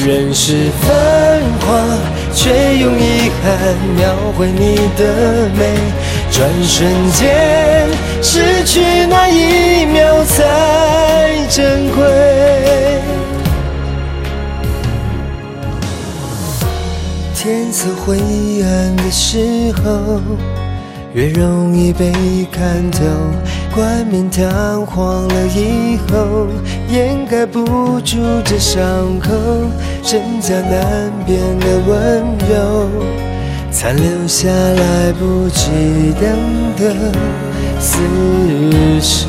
人世繁华，却用遗憾描绘你的美。转瞬间，失去那一秒才珍贵。天色灰暗的时候，越容易被看透。冠冕堂皇了以后，掩盖不住这伤口，真假难辨的温柔，残留下来不及等的厮守。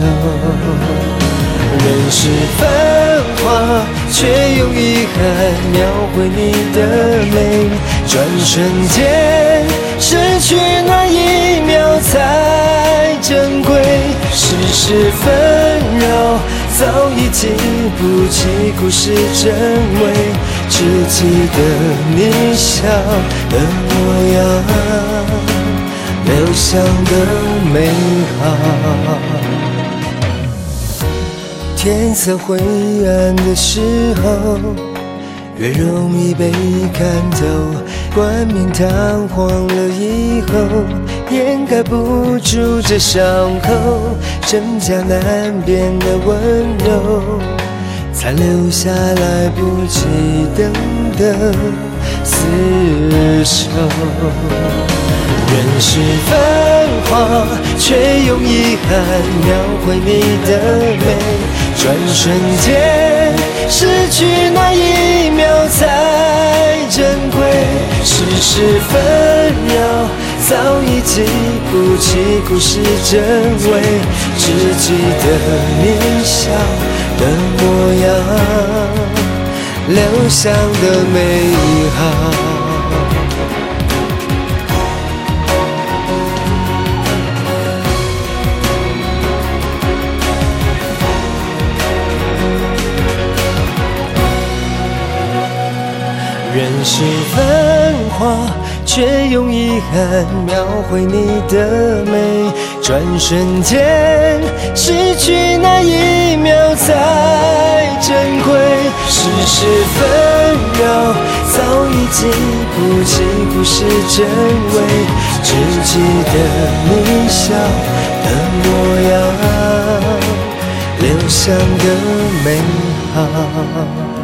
人世繁华，却用遗憾描绘你的美。转瞬间，失去那一秒才珍贵。世事纷扰，早已记不起故事真伪，只记得你笑的模样，留下的美好。天色灰暗的时候，越容易被看透。冠冕堂皇了以后，掩盖不住这伤口，真假难辨的温柔，残留下来不及等的厮守。人世繁华，却用遗憾描绘你的美。转瞬间，失去那一秒才珍贵。世事纷扰，早已记不起故事真伪，只记得你笑的模样，留下的美好。人世繁华，却用遗憾描绘你的美。转瞬间，失去那一秒才珍贵。世事纷扰，早已记不起故事真伪，只记得你笑的模样，留下的美好。